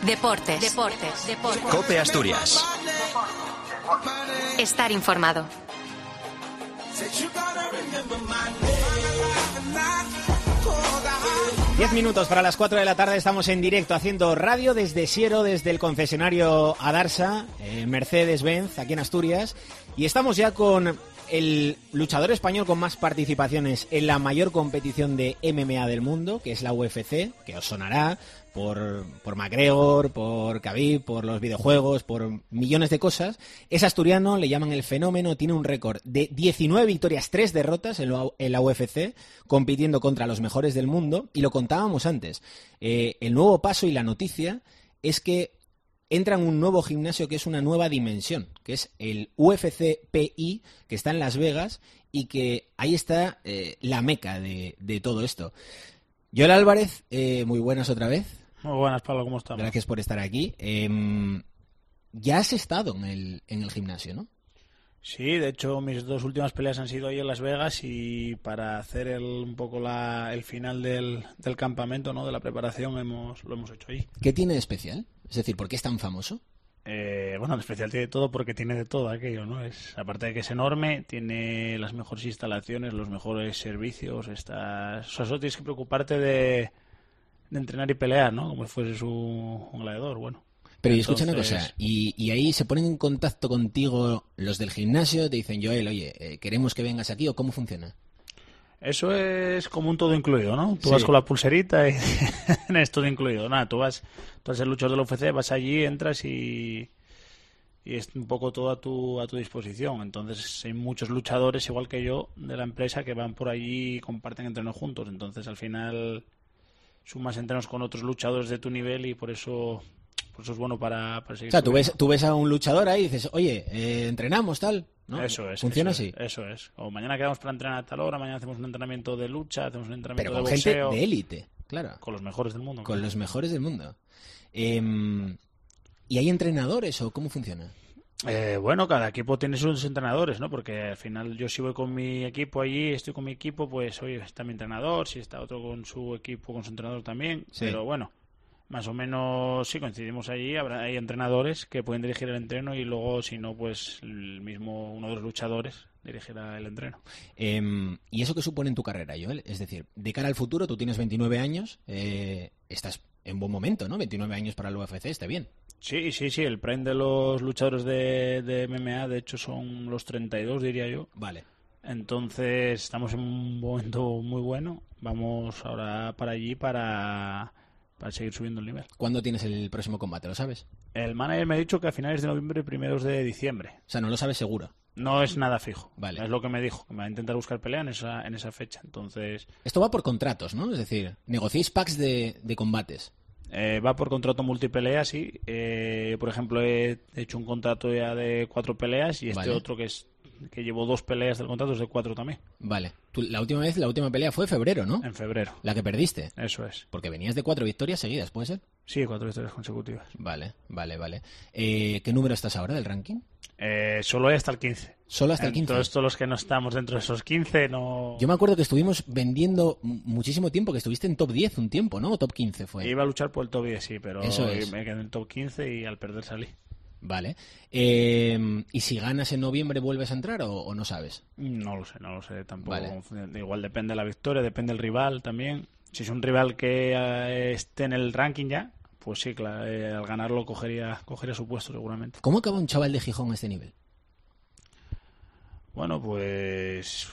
Deportes. COPE Asturias. Estar informado. Diez minutos para las 4 de la tarde, estamos en directo haciendo radio desde Siero, desde el concesionario Adarsa, Mercedes-Benz, aquí en Asturias, y estamos ya con el luchador español con más participaciones en la mayor competición de MMA del mundo, que es la UFC, que os sonará por McGregor, por Khabib, por los videojuegos, por millones de cosas. Es asturiano, le llaman el fenómeno, tiene un récord de 19 victorias, 3 derrotas en la UFC, compitiendo contra los mejores del mundo, y lo contábamos antes. El nuevo paso y la noticia es que entra en un nuevo gimnasio que es una nueva dimensión, que es el UFC PI, que está en Las Vegas, y que ahí está la meca de todo esto. Joel Álvarez, muy buenas otra vez. Muy buenas, Pablo, ¿cómo estamos? Gracias por estar aquí. Ya has estado en el gimnasio, ¿no? Sí, de hecho mis dos últimas peleas han sido ahí en Las Vegas, y para hacer un poco el final del campamento, ¿no?, de la preparación, lo hemos hecho ahí. ¿Qué tiene de especial? Es decir, ¿por qué es tan famoso? Bueno, de especial tiene todo porque tiene de todo aquello, ¿no? Aparte de que es enorme, tiene las mejores instalaciones, los mejores servicios. Solo tienes que preocuparte de entrenar y pelear, ¿no? Como si fueses un gladiador, bueno. Pero escucha una cosa, y ahí se ponen en contacto contigo los del gimnasio, te dicen, Joel, oye, queremos que vengas aquí, ¿o cómo funciona? Eso es como un todo incluido, ¿no? Tú Sí. vas con la pulserita y es todo incluido. Nada, tú eres el luchador de la UFC, vas allí, entras y es un poco todo a tu disposición. Entonces hay muchos luchadores, igual que yo, de la empresa, que van por allí y comparten entrenos juntos. Entonces al final sumas entrenos con otros luchadores de tu nivel, y por eso es bueno para seguir. O sea, subiendo. tú ves a un luchador ahí y dices, oye, entrenamos, tal, ¿no? Eso es. ¿Funciona eso así? Eso es. O mañana quedamos para entrenar a tal hora, mañana hacemos un entrenamiento de lucha, hacemos un entrenamiento Pero con de boxeo. gente de élite, claro. Con los mejores del mundo. Con los mejores del mundo. ¿Y hay entrenadores o cómo funciona? Bueno, cada equipo tiene sus entrenadores, ¿no? Porque al final yo, si voy con mi equipo allí, estoy con mi equipo, pues oye, está mi entrenador, si está otro con su equipo, con su entrenador también. Sí. Pero bueno, más o menos sí coincidimos allí. Hay entrenadores que pueden dirigir el entreno, y luego, si no, pues uno de los luchadores dirigirá el entreno. ¿Y eso qué supone en tu carrera, Joel? Es decir, de cara al futuro, tú tienes 29 años, estás en buen momento, ¿no? 29 años para el UFC, está bien. Sí, el prime de los luchadores de MMA, de hecho, son los 32, diría yo. Vale. Entonces estamos en un momento muy bueno. Vamos ahora para allí para seguir subiendo el nivel. ¿Cuándo tienes el próximo combate, lo sabes? El manager me ha dicho que a finales de noviembre y primeros de diciembre. O sea, no lo sabes seguro. No es nada fijo. Vale. Es lo que me dijo, que me va a intentar buscar pelea en esa fecha. Entonces Esto va por contratos, ¿no? Es decir, negociáis packs de combates. va por contrato multipelea, sí. Por ejemplo, he hecho un contrato ya de 4 peleas, y Vale. otro que llevo 2 peleas del contrato es de 4 también. Vale. La última pelea fue en febrero, ¿no? En febrero. La que perdiste. Eso es. Porque venías de 4 victorias seguidas, ¿puede ser? Sí, 4 victorias consecutivas. Vale. ¿Qué número estás ahora del ranking? Solo hay hasta el 15. Solo hasta el 15. Entonces, todos los que no estamos dentro de esos 15 no... Yo me acuerdo que estuvimos vendiendo muchísimo tiempo, que estuviste en top 10 un tiempo, ¿no? O top 15 fue. Iba a luchar por el top 10, sí, pero Eso es. me quedé en el top 15 y al perder salí. Vale. ¿Y si ganas en noviembre vuelves a entrar o no sabes? No lo sé tampoco. Vale. Igual depende de la victoria, depende del rival también. Si es un rival que esté en el ranking ya, pues sí, claro, al ganarlo cogería su puesto seguramente. ¿Cómo acaba un chaval de Gijón a este nivel? Bueno, pues...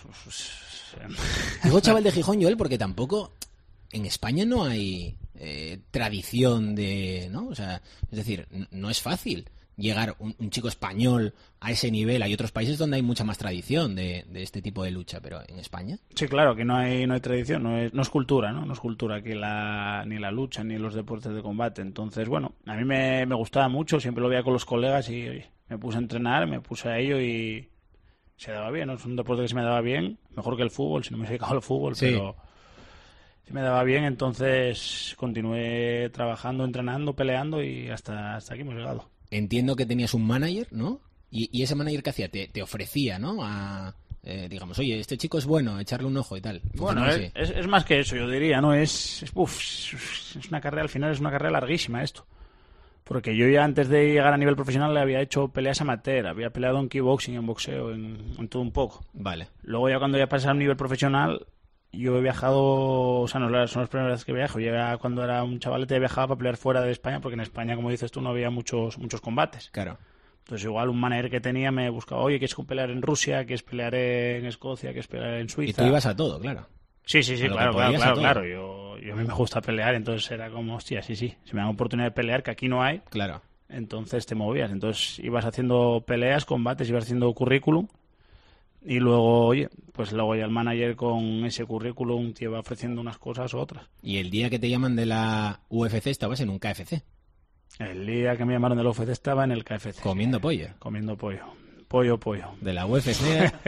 Digo chaval de Gijón, Joel, porque tampoco en España no hay tradición de... ¿no? O sea, es decir, no es fácil llegar un chico español a ese nivel. Hay otros países donde hay mucha más tradición de este tipo de lucha, pero en España... Sí, claro, que no hay tradición, no es cultura, ¿no? No es cultura aquí ni la lucha ni los deportes de combate. Entonces, bueno, a mí me gustaba mucho, siempre lo veía con los colegas y oye, me puse a entrenar, me puse a ello y se daba bien, ¿no? Es un deporte que se me daba bien, mejor que el fútbol, si no me he dedicado al fútbol, sí. Pero se me daba bien, entonces continué trabajando, entrenando, peleando y hasta aquí hemos llegado. Entiendo que tenías un manager, ¿no? Y ese manager que hacía, te ofrecía, ¿no? Digamos, oye, este chico es bueno, echarle un ojo y tal. Bueno, es más que eso, yo diría, ¿no? Es una carrera, al final es una carrera larguísima esto. Porque yo ya antes de llegar a nivel profesional le había hecho peleas amateur, había peleado en kickboxing, en boxeo, en todo un poco. Vale. Luego ya cuando ya pasé a un nivel profesional, yo he viajado, o sea, no son las primeras veces que viajo. Yo ya cuando era un chavalete viajaba para pelear fuera de España, porque en España, como dices tú, no había muchos combates. Claro. Entonces igual un manager que tenía me buscaba, oye, ¿quieres pelear en Rusia? ¿Quieres pelear en Escocia? ¿Quieres pelear en Suiza? Y tú ibas a todo, claro. Sí, claro. Yo a mí me gusta pelear, entonces era como, hostia, sí. Si me dan oportunidad de pelear, que aquí no hay, Claro. entonces te movías. Entonces ibas haciendo peleas, combates, ibas haciendo currículum. Y luego, oye, pues luego ya el manager con ese currículum te va ofreciendo unas cosas u otras. Y el día que te llaman de la UFC estabas en un KFC. El día que me llamaron del UFC estaba en el KFC. Comiendo pollo. Comiendo pollo. Pollo. De la UFC,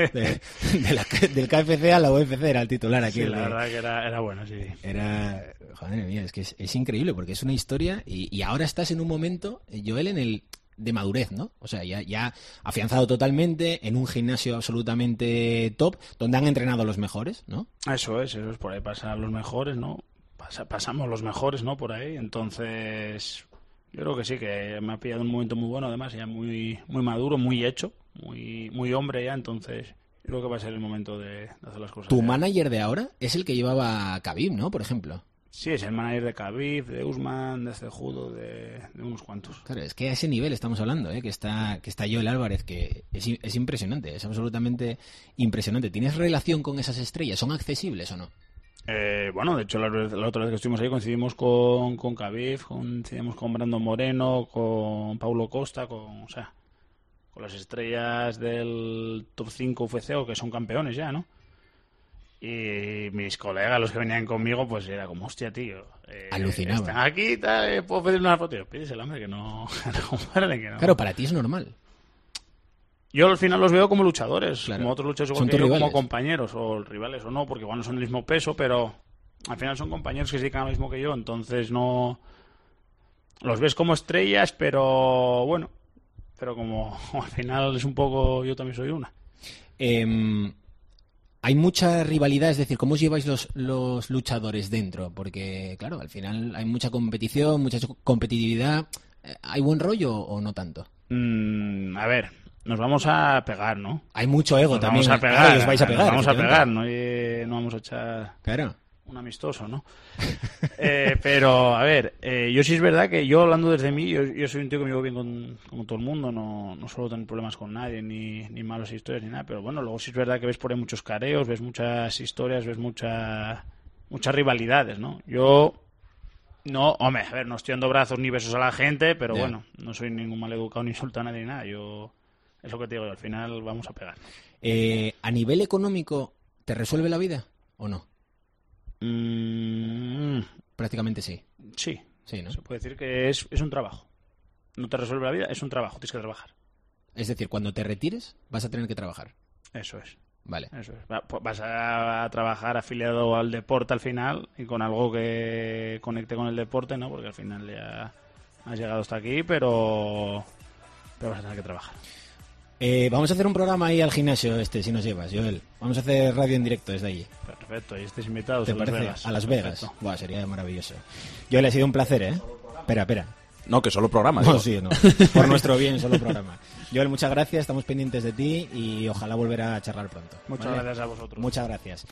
del KFC a la UFC era el titular aquí. Sí, la verdad que era bueno, sí. Era, joder mía, es que es increíble porque es una historia y ahora estás en un momento, Joel, en el de madurez, ¿no? O sea, ya afianzado totalmente en un gimnasio absolutamente top donde han entrenado los mejores, ¿no? Eso es, por ahí pasan los mejores, ¿no? Pasamos los mejores, ¿no? Por ahí, entonces yo creo que sí, que me ha pillado un momento muy bueno, además ya muy maduro, muy hecho, muy hombre ya, entonces yo creo que va a ser el momento de hacer las cosas. Tu manager de ahora es el que llevaba a Khabib, ¿no? Por ejemplo. Sí, es el manager de Khabib, de Usman, de Cejudo, de unos cuantos. Claro, es que a ese nivel estamos hablando, que está Joel Álvarez, que es impresionante, es absolutamente impresionante. ¿Tienes relación con esas estrellas? ¿Son accesibles o no? Bueno, de hecho la otra vez que estuvimos ahí coincidimos con Khabib, coincidimos con Brandon Moreno, con Paulo Costa, con las estrellas del top 5 UFC, o que son campeones ya, ¿no? Y mis colegas, los que venían conmigo, pues era como, hostia, tío. Alucinaba. Están aquí, puedo pedir una foto. Pídese el hombre, que no. Claro, para ti es normal. Yo al final los veo como luchadores, claro. como otros luchadores, igual que yo, como compañeros, o rivales o no, porque igual no son del mismo peso, pero al final son compañeros que se dedican a lo mismo que yo, entonces no. Los ves como estrellas, pero bueno. Pero como al final es un poco. Yo también soy una. Hay mucha rivalidad, es decir, ¿cómo os lleváis los luchadores dentro? Porque, claro, al final hay mucha competición, mucha competitividad. ¿Hay buen rollo o no tanto? A ver, nos vamos a pegar, ¿no? Hay mucho ego nos también. Vamos a pegar, os vais a pegar. Nos vamos a pegar, ¿no? Y no vamos a echar... Claro. Un amistoso, ¿no? Pero, a ver, yo sí es verdad que yo, hablando desde mí, yo soy un tío que me llevo bien con todo el mundo, no suelo tener problemas con nadie, ni malas historias, ni nada, pero bueno, luego sí es verdad que ves por ahí muchos careos, ves muchas historias, ves muchas rivalidades, ¿no? Yo, no, hombre, a ver, no estoy dando brazos ni besos a la gente, pero bueno, no soy ningún maleducado ni insulto a nadie ni nada, yo, es lo que te digo, al final vamos a pegar. ¿A nivel económico te resuelve la vida o no? Prácticamente sí. Sí, ¿no? Se puede decir que es un trabajo. No te resuelve la vida, es un trabajo, tienes que trabajar. Es decir, cuando te retires vas a tener que trabajar. Eso es. Vale. Eso es. Vas a trabajar afiliado al deporte al final y con algo que conecte con el deporte, ¿no? Porque al final ya has llegado hasta aquí, pero vas a tener que trabajar. Vamos a hacer un programa ahí al gimnasio si nos llevas, Joel. Vamos a hacer radio en directo desde allí. Perfecto, y estés invitado ¿Te a Las parece? Vegas. A Las Vegas. Perfecto. Buah, sería maravilloso. Joel, ha sido un placer, ¿eh? Espera. No, que solo programa. No, sí, no. Por nuestro bien, solo programa. Joel, muchas gracias, estamos pendientes de ti y ojalá volver a charlar pronto. Muchas gracias a vosotros. Muchas gracias.